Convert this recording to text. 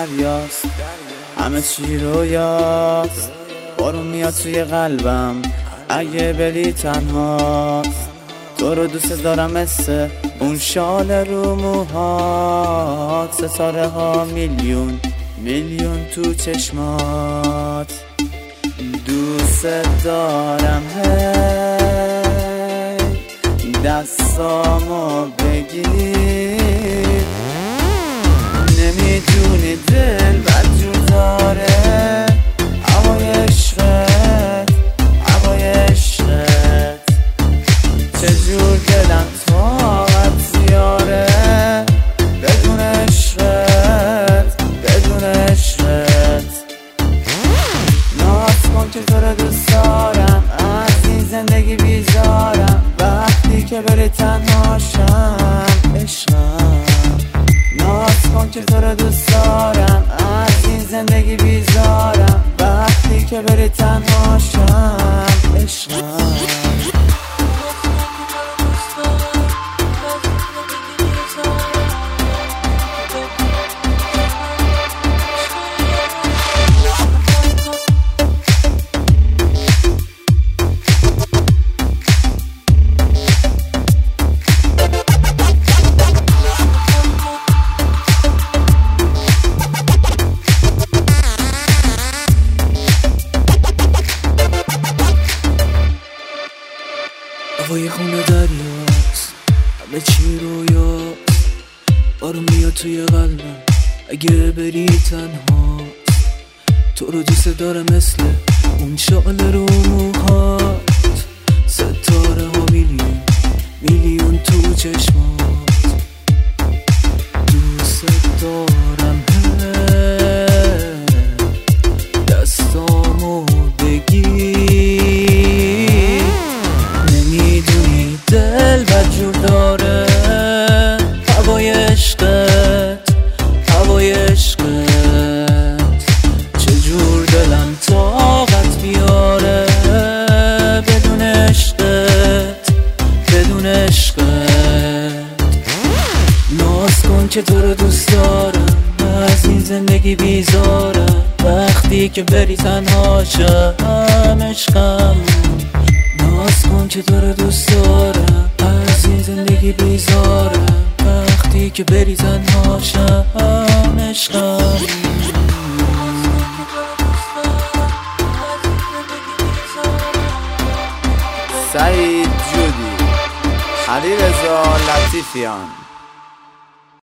دریاست، همه چی رویاست. بارون میاد توی قلبم اگه بری تنهاست. تو رو دوست دارم مثل اون شال رو موهات، ستاره ها میلیون میلیون تو چشمات. دوست دارم هی دستامو بگیر. نمیدونی دل بدجور داره، هوای عشقت هوای عشقت. چجور دلم طاقت زیاره بدون عشقت بدون عشقت. ناز کن که تو رو دوست دارم، از این زندگی بیزارم. وقتی که بری تنهاشم عشقم. ناز کن که تو رو دوست دارم، از این زندگی بیزارم. وقتی که بری تنهاشم عشقم. هوای خونه دریاست، همه چی رویاست. بارون میاد توی قلبم اگه بری تنهاست. تو رو دوست دارم مثل اون شال رو موهات، ستاره ها میلیون میلیون تو چشمات. دوست دارم دستامو بگیر. نمیدونی دل بدجور داره، هوای عشقت هوای عشقت. چجور دلم طاقت بیاره بدون عشقت بدون عشقت. ناز کن که تو رو دوست دارم، از این زندگی بیزارم. وقتی که بری تنهاشم عشقم. ناز کن که تو رو دوست دارم، از این زندگی بیزارم. وقتی که بری تنهاشم عشقم. سعید جودی، علیرضا لطیفیان.